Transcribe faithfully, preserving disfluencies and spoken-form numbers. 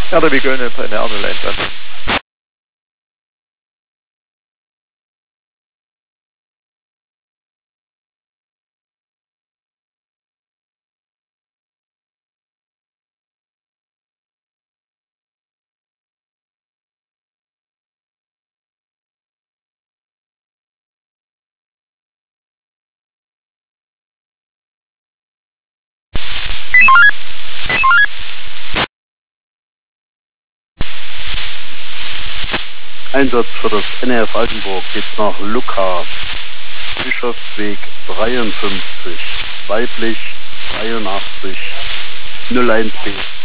Ja, vi gönnen på en annorlunda land. Einsatz für das N R F Altenburg geht nach Lucca, Bischofsweg dreiundfünfzig, weiblich dreiundachtzig, null eins B.